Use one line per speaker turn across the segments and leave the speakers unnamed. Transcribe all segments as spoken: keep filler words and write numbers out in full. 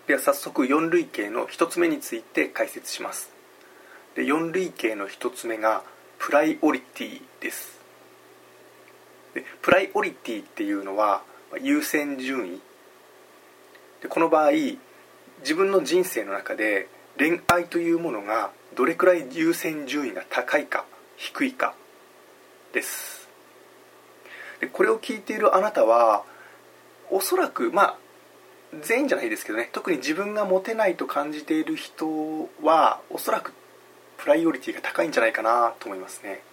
では早速よん類型のひとつめについて解説します。でよん類型のひとつめがプライオリティです。でプライオリティっていうのは優先順位で、この場合自分の人生の中で恋愛というものがどれくらい優先順位が高いか低いかです。でこれを聞いているあなたはおそらくまあ全員じゃないですけどね、特に自分がモテないと感じている人はおそらくプライオリティが高いんじゃないかなと思いますね。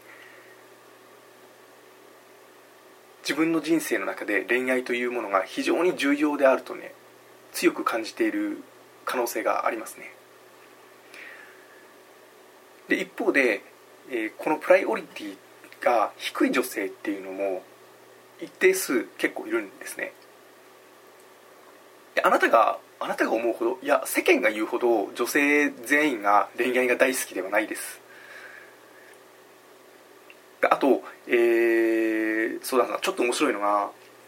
自分の人生の中で恋愛というものが非常に重要であるとね、強く感じている可能性がありますね。で一方で、えー、このプライオリティが低い女性っていうのも一定数結構いるんですね。であなたがあなたが思うほど、いや世間が言うほど女性全員が恋愛が大好きではないです。あと、えー、そうだな、ちょっと面白いのが、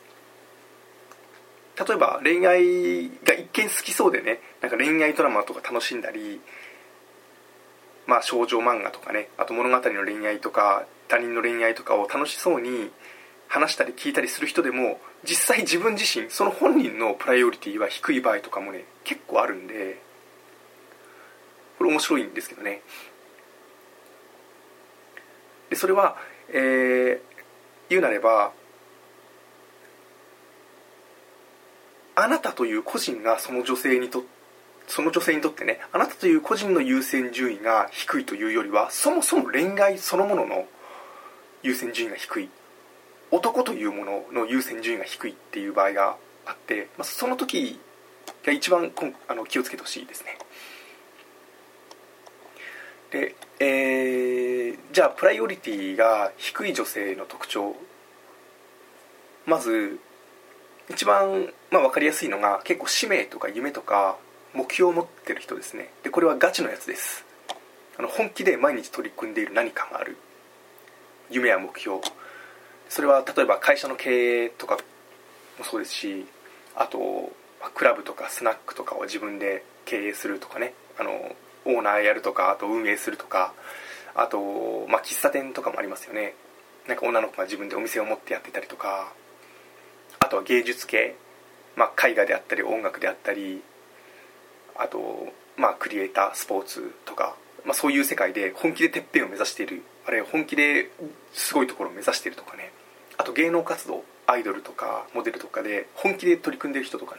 例えば恋愛が一見好きそうでね、なんか恋愛ドラマとか楽しんだり、まあ少女漫画とかね、あと物語の恋愛とか他人の恋愛とかを楽しそうに話したり聞いたりする人でも、実際自分自身その本人のプライオリティは低い場合とかもね結構あるんで、これ面白いんですけどね。でそれは、えー、言うなればあなたという個人がその女性にとその女性にとってね、あなたという個人の優先順位が低いというよりは、そもそも恋愛そのものの優先順位が低い、男というものの優先順位が低いっていう場合があって、まあ、その時が一番あの気をつけてほしいですね。で、えー、じゃあプライオリティが低い女性の特徴、まず一番、まあ、分かりやすいのが結構使命とか夢とか目標を持ってる人ですね。でこれはガチのやつです。あの本気で毎日取り組んでいる何かがある、夢や目標、それは例えば会社の経営とかもそうですし、あとクラブとかスナックとかを自分で経営するとかね、あのオーナーやるとか、あと運営するとか、あと、まあ、喫茶店とかもありますよね。なんか女の子が自分でお店を持ってやってたりとか、あとは芸術系、まあ、絵画であったり音楽であったり、あと、まあ、クリエイタースポーツとか、まあ、そういう世界で本気でてっぺんを目指している、あるいは本気ですごいところを目指しているとかね、あと芸能活動、アイドルとかモデルとかで本気で取り組んでいる人とかね、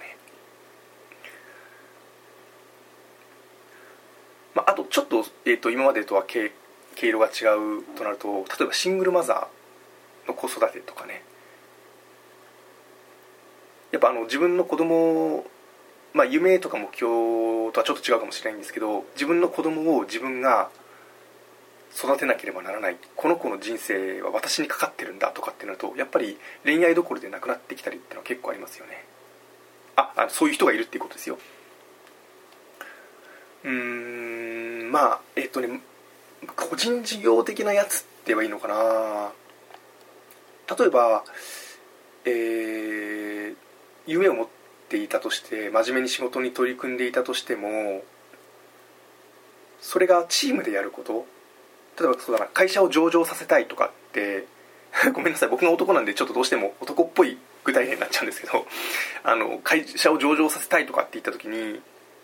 まあ、あとちょっと、えーと、今までとは毛毛色が違うとなると、例えばシングルマザーの子育てとかね、やっぱあの自分の子供、まあ、夢とか目標とはちょっと違うかもしれないんですけど、自分の子供を自分が育てなければならない、この子の人生は私にかかってるんだとかってなると、やっぱり恋愛どころでなくなってきたりっていうのは結構ありますよね。あ、あそういう人がいるっていうことですよ。うーん、まあえっとね個人事業的なやつって言えばいいのかな。例えば、えー、夢を持っていたとして、真面目に仕事に取り組んでいたとしても、それがチームでやること、例えばそうだな、会社を上場させたいとかってごめんなさい、僕が男なんでちょっとどうしても男っぽい具体例になっちゃうんですけど、あの会社を上場させたいとかって言った時に、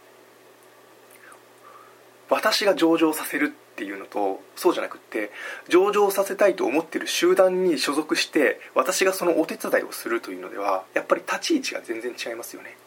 私が上場させるっていうのと、そうじゃなくって、上場させたいと思っている集団に所属して私がそのお手伝いをするというのでは、やっぱり立ち位置が全然違いますよね。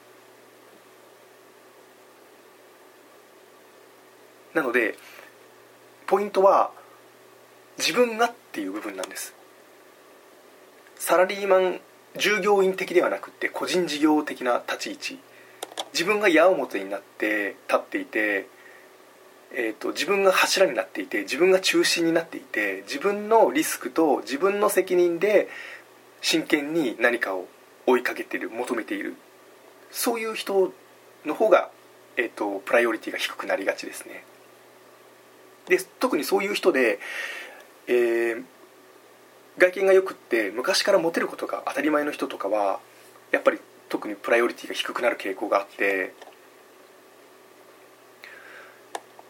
なのでポイントは自分がっていう部分なんです。サラリーマン従業員的ではなくって個人事業的な立ち位置、自分が矢面になって立っていて、えーと、自分が柱になっていて、自分が中心になっていて、自分のリスクと自分の責任で真剣に何かを追いかけている、求めている、そういう人の方が、えーと、プライオリティが低くなりがちですね。で特にそういう人で、えー、外見がよくって昔からモテることが当たり前の人とかは、やっぱり特にプライオリティが低くなる傾向があって、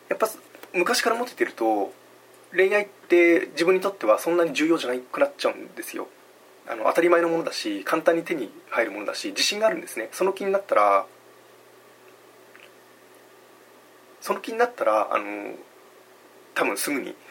やっぱ昔からモテてると恋愛って自分にとってはそんなに重要じゃなくなっちゃうんですよ。あの当たり前のものだし、簡単に手に入るものだし、自信があるんですね。その気になったらその気になったらあの多分すぐに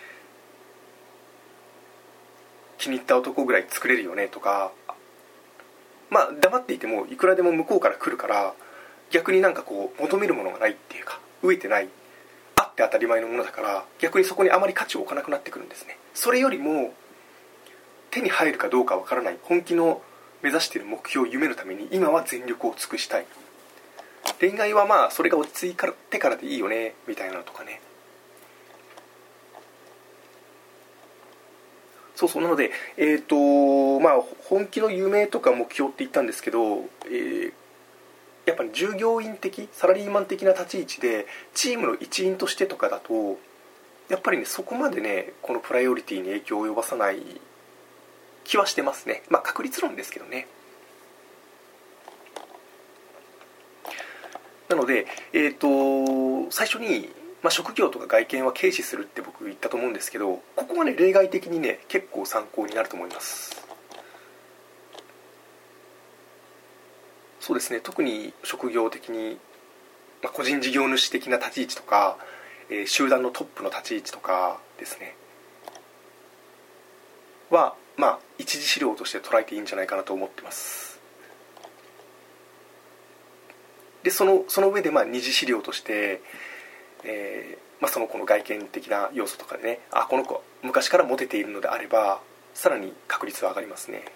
気に入った男ぐらい作れるよねとか、まあ黙っていてもいくらでも向こうから来るから、逆になんかこう求めるものがないっていうか、飢えてない、あって当たり前のものだから、逆にそこにあまり価値を置かなくなってくるんですね。それよりも手に入るかどうかわからない本気の目指している目標、夢のために今は全力を尽くしたい。恋愛はまあそれが落ち着いてからでいいよねみたいなのとかね。そうそう、なのでえっ、とまあ本気の夢とか目標って言ったんですけど、えー、やっぱり従業員的サラリーマン的な立ち位置でチームの一員としてとかだと、やっぱりねそこまでねこのプライオリティに影響を及ぼさない気はしてますね。まあ確率論ですけどね。なので、えーと最初に、まあ、職業とか外見は軽視するって僕言ったと思うんですけど、ここはね例外的にね結構参考になると思います。そうですね、特に職業的に、まあ、個人事業主的な立ち位置とか、えー集団のトップの立ち位置とかですねは、まあ一次資料として捉えていいんじゃないかなと思ってます。でそのその上でまあ二次資料として、えーまあ、その子の外見的な要素とかでね、あこの子昔からモテているのであればさらに確率は上がりますね。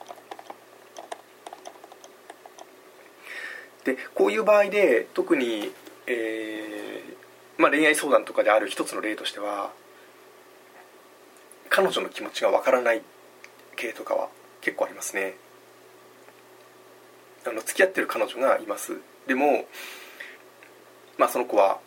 でこういう場合で特に、えーまあ、恋愛相談とかである一つの例としては、彼女の気持ちがわからない系とかは結構ありますね。あの付き合ってる彼女がいます。でも、まあ、その子は、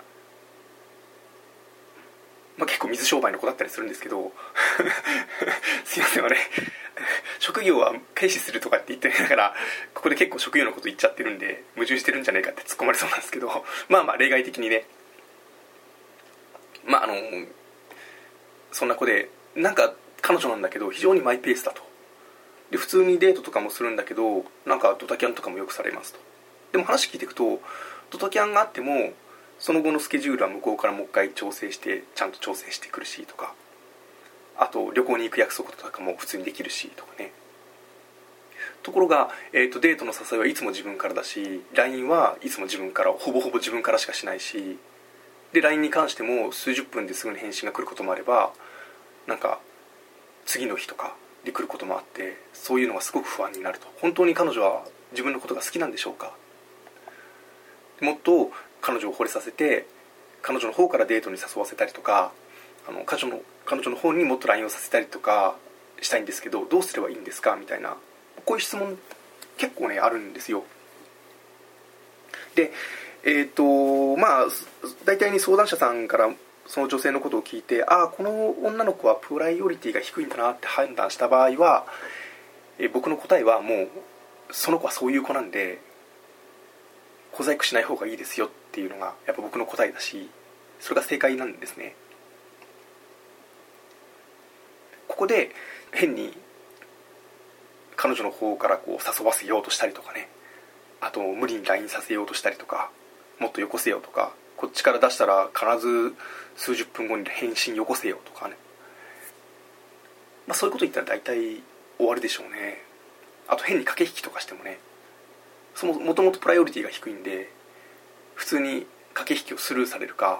まあ、結構水商売の子だったりするんですけどすいません、あれ職業は軽視するとかって言ってながらここで結構職業のこと言っちゃってるんで矛盾してるんじゃないかって突っ込まれそうなんですけど、まあまあ例外的にね、まああのそんな子で、なんか彼女なんだけど非常にマイペースだと。で普通にデートとかもするんだけど、なんかドタキャンとかもよくされますと。でも話聞いていくとドタキャンがあってもその後のスケジュールは向こうからもう一回調整してちゃんと調整してくるしとか、あと旅行に行く約束とかも普通にできるしとかね。ところが、えーと、デートの誘いはいつも自分からだし、 ライン はいつも自分から、ほぼほぼ自分からしかしないし、で ライン に関しても数十分ですぐに返信が来ることもあれば、なんか次の日とかで来ることもあって、そういうのがすごく不安になると。本当に彼女は自分のことが好きなんでしょうか。もっと彼女を惚れさせて彼女の方からデートに誘わせたりとか、あの彼女の彼女の方にもっと ライン をさせたりとかしたいんですけど、どうすればいいんですかみたいな、こういう質問結構ねあるんですよ。でえっ、ー、とまあ大体に相談者さんからその女性のことを聞いて、ああこの女の子はプライオリティが低いんだなって判断した場合は、え僕の答えはもうその子はそういう子なんで小細工しない方がいいですよっていうのがやっぱ僕の答えだし、それが正解なんですね。ここで変に彼女の方からこう誘わせようとしたりとかね、あと無理に ライン させようとしたりとか、もっとよこせよとか、こっちから出したら必ず数十分後に返信よこせよとかね、まあ、そういうこと言ったら大体終わるでしょうね。あと変に駆け引きとかしてもね、そももともとプライオリティが低いんで普通に駆け引きをスルーされるか、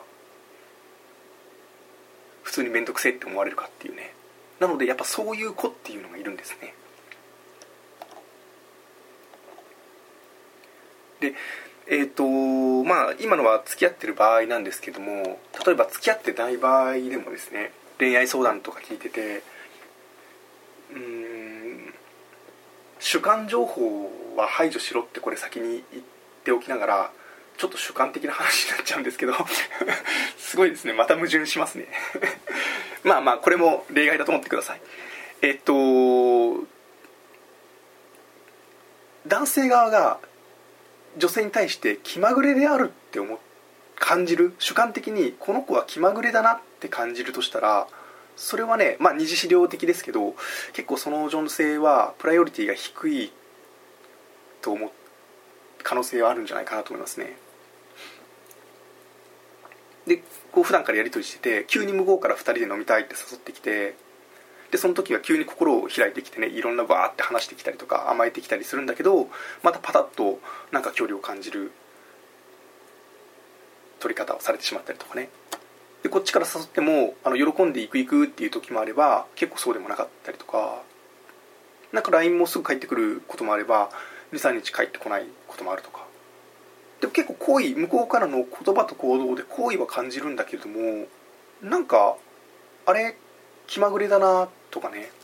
普通に面倒くせえって思われるかっていうね。なのでやっぱそういう子っていうのがいるんですね。でえっ、ー、とまあ今のは付き合ってる場合なんですけども、例えば付き合ってない場合でもですね、恋愛相談とか聞いてて、うーん主観情報は排除しろってこれ先に言っておきながら、ちょっと主観的な話になっちゃうんですけどすごいですね、また矛盾しますねまあまあこれも例外だと思ってください。えっと男性側が女性に対して気まぐれであるって思っ感じる、主観的にこの子は気まぐれだなって感じるとしたら、それはね、まあ二次資料的ですけど、結構その女性はプライオリティが低いと思う可能性はあるんじゃないかなと思いますね。でこう普段からやり取りしてて、急に向こうからふたりで飲みたいって誘ってきて、でその時は急に心を開いてきてね、いろんなバーって話してきたりとか甘えてきたりするんだけど、またパタッとなんか距離を感じる取り方をされてしまったりとかね。でこっちから誘ってもあの喜んで行く行くっていう時もあれば、結構そうでもなかったりとか、なんか ライン もすぐ返ってくることもあれば にさんにち返ってこないこともあるとか。でも結構好意、向こうからの言葉と行動で好意は感じるんだけれども、なんかあれ気まぐれだなとかね。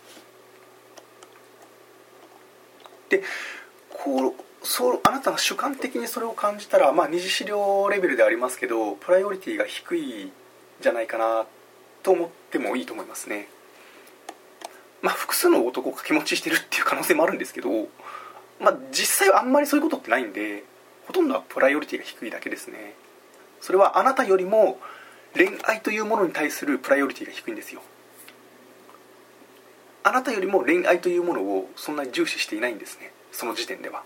でこうそうあなたが主観的にそれを感じたら、まあ二次資料レベルでありますけど、プライオリティが低いじゃないかなと思ってもいいと思いますね。まあ複数の男を掛け持ちしてるっていう可能性もあるんですけど、まあ実際はあんまりそういうことってないんで、ほとんどはプライオリティが低いだけですね。それはあなたよりも恋愛というものに対するプライオリティが低いんですよ。あなたよりも恋愛というものをそんなに重視していないんですね、その時点では。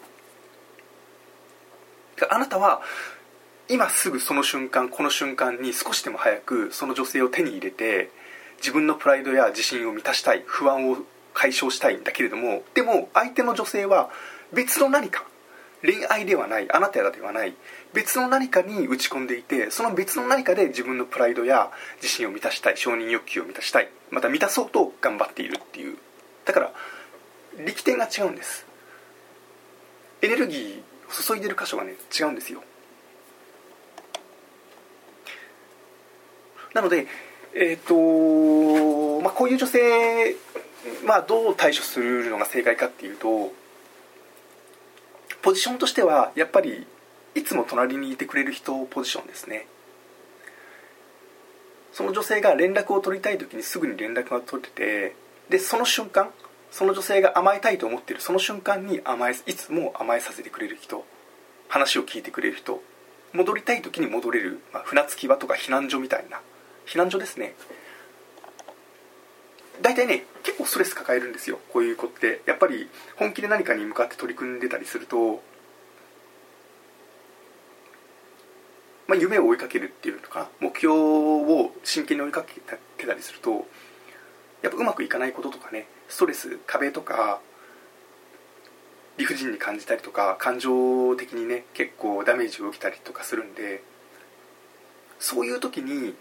あなたは今すぐその瞬間、この瞬間に少しでも早くその女性を手に入れて、自分のプライドや自信を満たしたい、不安を解消したいんだけれども、でも相手の女性は別の何か、恋愛ではない、あなたやではない別の何かに打ち込んでいて、その別の何かで自分のプライドや自信を満たしたい、承認欲求を満たしたい、また満たそうと頑張っているっていう。だから力点が違うんです。エネルギー注いでる箇所がね違うんですよ。なのでえっ、ー、とまあこういう女性、まあどう対処するのが正解かっていうと、ポジションとしてはやっぱりいつも隣にいてくれる人ポジションですね。その女性が連絡を取りたい時にすぐに連絡が取れて、でその瞬間、その女性が甘えたいと思っているその瞬間に甘え、いつも甘えさせてくれる人、話を聞いてくれる人、戻りたい時に戻れる、まあ、船着き場とか避難所みたいな、避難所ですね。大体ね結構ストレス抱えるんですよ、こういう子って。やっぱり本気で何かに向かって取り組んでたりすると、まあ、夢を追いかけるっていうのか、目標を真剣に追いかけてたりすると、やっぱうまくいかないこととかね、ストレス、壁とか理不尽に感じたりとか、感情的にね結構ダメージを受けたりとかするんで、そういう時に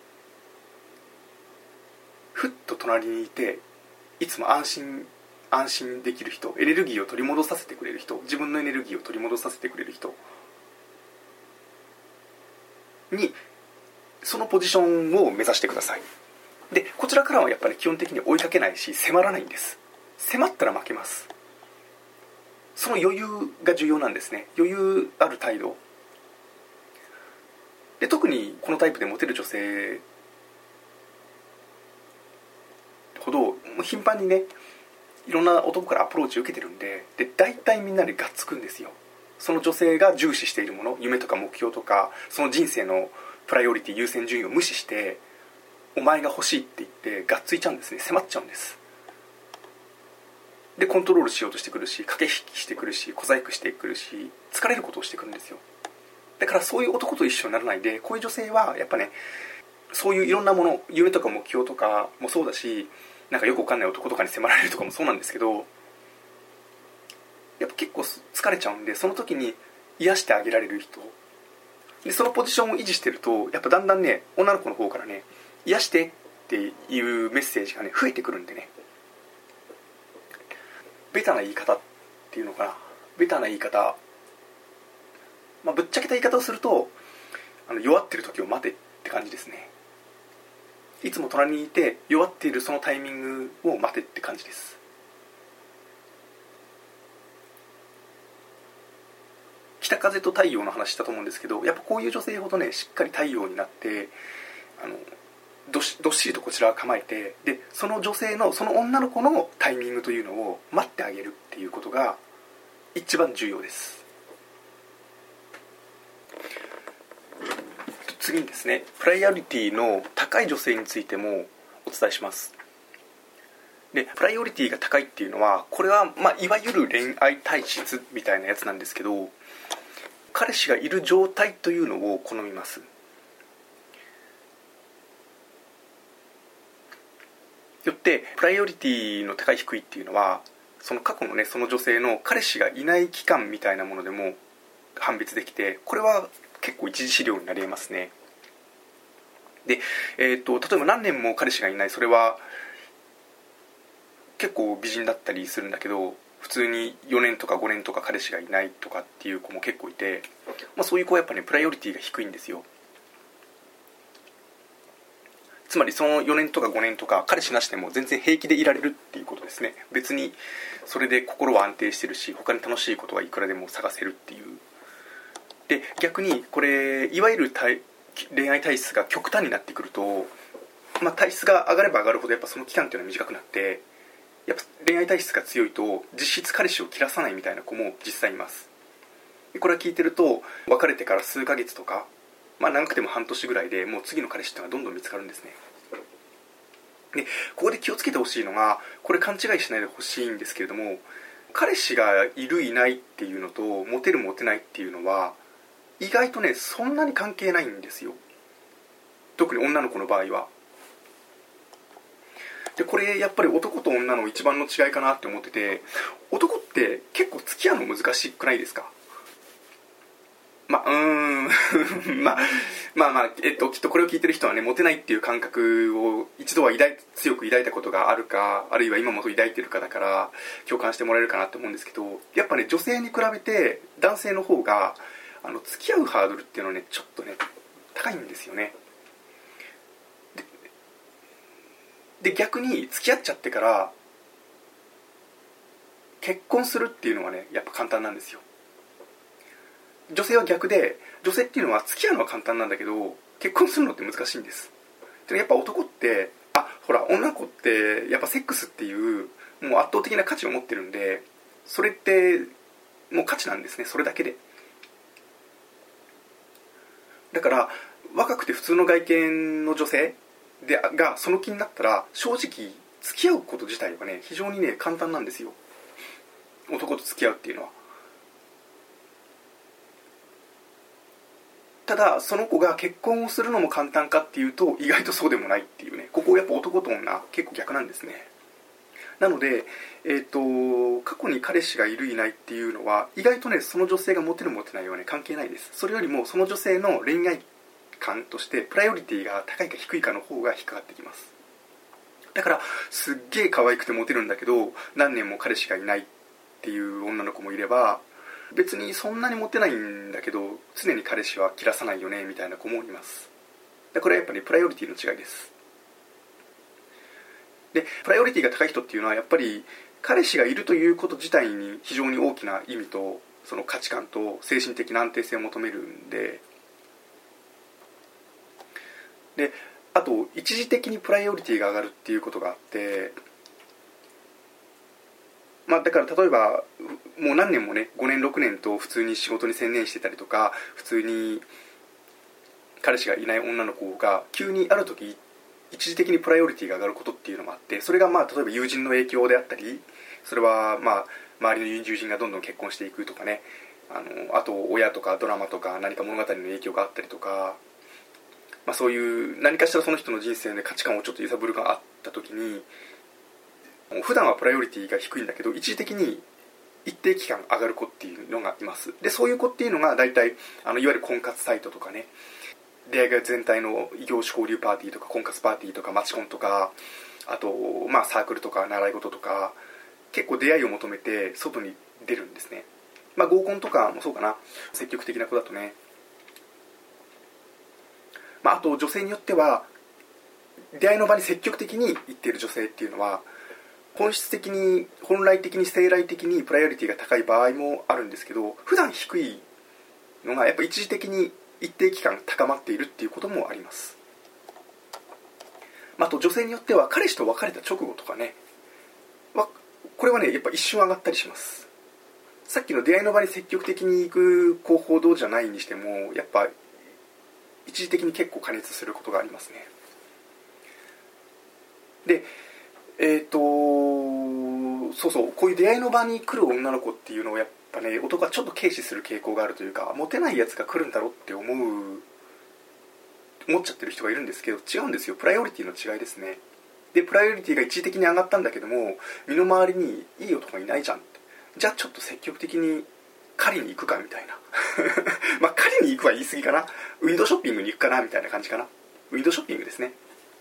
ふっと隣にいて、いつも安心安心できる人、エネルギーを取り戻させてくれる人、自分のエネルギーを取り戻させてくれる人にそのポジションを目指してください。でこちらからはやっぱり基本的に追いかけないし迫らないんです。迫ったら負けます。その余裕が重要なんですね。余裕ある態度で、特にこのタイプでモテる女性ほど頻繁にねいろんな男からアプローチを受けてるんで、で大体みんなでがっつくんですよ。その女性が重視しているもの、夢とか目標とか、その人生のプライオリティ、優先順位を無視して、お前が欲しいって言ってがっついちゃうんですね。迫っちゃうんです。でコントロールしようとしてくるし、駆け引きしてくるし、小細工してくるし、疲れることをしてくるんですよ。だからそういう男と一緒にならないで、こういう女性はやっぱね、そういういろんなもの、夢とか目標とかもそうだし、なんかよくわかんない男とかに迫られるとかもそうなんですけど、やっぱ結構疲れちゃうんで、その時に癒してあげられる人で、そのポジションを維持してると、やっぱだんだんね女の子の方からね癒してっていうメッセージがね増えてくるんでね、ベタな言い方っていうのかな、ベタな言い方、まあぶっちゃけた言い方をすると、あの弱ってる時を待てって感じですね。いつも隣にいて弱っているそのタイミングを待てって感じです。北風と太陽の話したと思うんですけど、やっぱこういう女性ほどねしっかり太陽になって、あの どし, どっしりとこちらを構えて、でその女性のその女の子のタイミングというのを待ってあげるっていうことが一番重要です。 次にですね、プライオリティの高い女性についてもお伝えします。でプライオリティが高いっていうのは、これは、まあ、いわゆる恋愛体質みたいなやつなんですけど、彼氏がいる状態というのを好みます。よってプライオリティの高い低いっていうのは、その過去のね、その女性の彼氏がいない期間みたいなものでも判別できて、これは結構一次資料になり得ますね。で、えーと、例えば何年も彼氏がいない、それは結構美人だったりするんだけど、普通によねんとかごねんとか彼氏がいないとかっていう子も結構いて、まあ、そういう子はやっぱねプライオリティが低いんですよ。つまりそのよねんとかごねんとか彼氏なしでも全然平気でいられるっていうことですね。別にそれで心は安定してるし、他に楽しいことはいくらでも探せるっていう。で逆にこれいわゆる恋愛体質が極端になってくると、まあ、体質が上がれば上がるほどやっぱその期間っていうのは短くなって、やっぱ恋愛体質が強いと実質彼氏を切らさないみたいな子も実際います。これは聞いてると、別れてから数ヶ月とか、まあ長くても半年ぐらいでもう次の彼氏っていうのはどんどん見つかるんですね。でここで気をつけてほしいのが、これ勘違いしないでほしいんですけれども、彼氏がいるいないっていうのとモテるモテないっていうのは意外とねそんなに関係ないんですよ。特に女の子の場合は。でこれやっぱり男と女の一番の違いかなって思ってて、男って結構付き合うの難しくないですか？まあうーんまあまあまあえっときっとこれを聞いてる人はね、モテないっていう感覚を一度は抱い強く抱いたことがあるか、あるいは今も抱いてるかだから共感してもらえるかなと思うんですけど、やっぱね女性に比べて男性の方があの付き合うハードルっていうのはねちょっとね高いんですよね。で逆に付き合っちゃってから結婚するっていうのはねやっぱ簡単なんですよ。女性は逆で、女性っていうのは付き合うのは簡単なんだけど結婚するのって難しいんです。でやっぱ男って、あほら女の子ってやっぱセックスっていうもう圧倒的な価値を持ってるんで、それってもう価値なんですね、それだけで。だから若くて普通の外見の女性でがその気になったら、正直付き合うこと自体はね非常にね簡単なんですよ、男と付き合うっていうのは。ただその子が結婚をするのも簡単かっていうと意外とそうでもないっていうね、ここやっぱ男と女結構逆なんですね。なので、えーと、過去に彼氏がいるいないっていうのは意外とねその女性がモテるモテないはね関係ないです。それよりもその女性の恋愛観としてプライオリティが高いか低いかの方が引っかかってきます。だからすっげえ可愛くてモテるんだけど何年も彼氏がいないっていう女の子もいれば、別にそんなにモテないんだけど常に彼氏は切らさないよねみたいな子もいます。これはやっぱりプライオリティの違いです。でプライオリティが高い人っていうのはやっぱり彼氏がいるということ自体に非常に大きな意味とその価値観と精神的な安定性を求めるんで、であと一時的にプライオリティが上がるっていうことがあって、まあだから例えばもう何年もねごねんろくねんと普通に仕事に専念してたりとか、普通に彼氏がいない女の子が急にある時一時的にプライオリティが上がることっていうのもあって、それがまあ例えば友人の影響であったり、それはまあ周りの友人がどんどん結婚していくとかね、あのあと親とかドラマとか何か物語の影響があったりとか、まあ、そういう何かしらその人の人生で価値観をちょっと揺さぶるがあった時に、普段はプライオリティが低いんだけど一時的に一定期間上がる子っていうのがいます。でそういう子っていうのが大体あのいわゆる婚活サイトとかね、出会いが全体の異業種交流パーティーとか婚活パーティーとかマチコンとか、あとまあサークルとか習い事とか、結構出会いを求めて外に出るんですね。まあ合コンとかもそうかな、積極的な子だとね。まああと女性によっては出会いの場に積極的に行っている女性っていうのは本質的に本来的に生来的にプライオリティが高い場合もあるんですけど、普段低いのがやっぱ一時的に一定期間高まっているっていうこともあります。あと女性によっては彼氏と別れた直後とかね、これはねやっぱ一瞬上がったりします。さっきの出会いの場に積極的に行く子ほどじゃないにしても、やっぱ一一時的に結構加熱することがありますね。でえっ、ー、とそうそう、こういう出会いの場に来る女の子っていうのをやっぱね、男はちょっと軽視する傾向があるというか、モテないやつが来るんだろうって思う思っちゃってる人がいるんですけど、違うんですよ。プライオリティの違いですね。でプライオリティが一時的に上がったんだけども、身の回りにいい男がいないじゃんって、じゃあちょっと積極的に狩りに行くかみたいなまあ狩りに行くは言い過ぎかな、ウィンドウショッピングに行くかなみたいな感じかな。ウィンドウショッピングですね。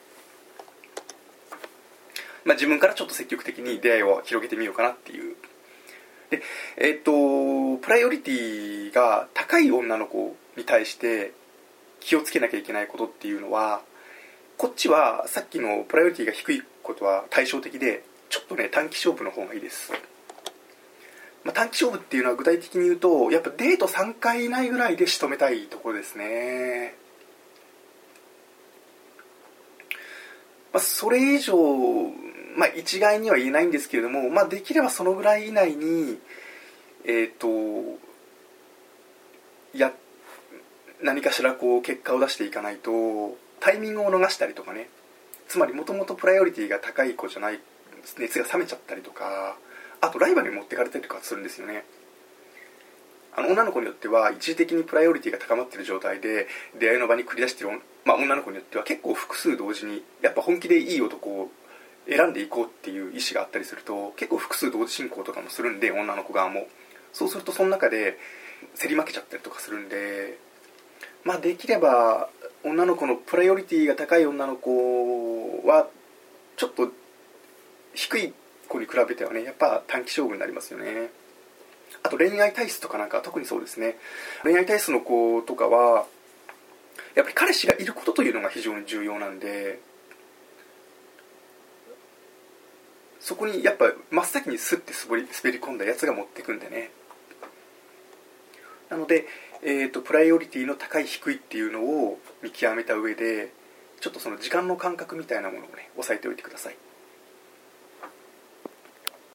まあ自分からちょっと積極的に出会いを広げてみようかなっていう。でえっ、ー、とプライオリティが高い女の子に対して気をつけなきゃいけないことっていうのは、こっちはさっきのプライオリティが低いことは対照的で、ちょっとね短期勝負の方がいいです。まあ、短期勝負っていうのは具体的に言うと、やっぱデートさんかい以内ぐらいで仕留めたいところですね。まあ、それ以上、まあ、一概には言えないんですけれども、まあ、できればそのぐらい以内にえっ、とや何かしらこう結果を出していかないとタイミングを逃したりとかね、つまりもともとプライオリティが高い子じゃない、熱が冷めちゃったりとか、あとライバルに持ってかれたりとかするんですよね。あの女の子によっては一時的にプライオリティが高まっている状態で出会いの場に繰り出している、まあ、女の子によっては結構複数同時にやっぱ本気でいい男を選んでいこうっていう意思があったりすると、結構複数同時進行とかもするんで、女の子側もそうするとその中で競り負けちゃったりとかするんで、まあできれば女の子のプライオリティが高い女の子はちょっと低い子に比べてはね、やっぱ短期勝負になりますよね。あと恋愛体質とかなんか特にそうですね。恋愛体質の子とかはやっぱり彼氏がいることというのが非常に重要なんで、そこにやっぱ真っ先にスッて滑り、滑り込んだやつが持ってくんでね。なので、えーと、プライオリティの高い低いっていうのを見極めた上で、ちょっとその時間の感覚みたいなものをね、押さえておいてください。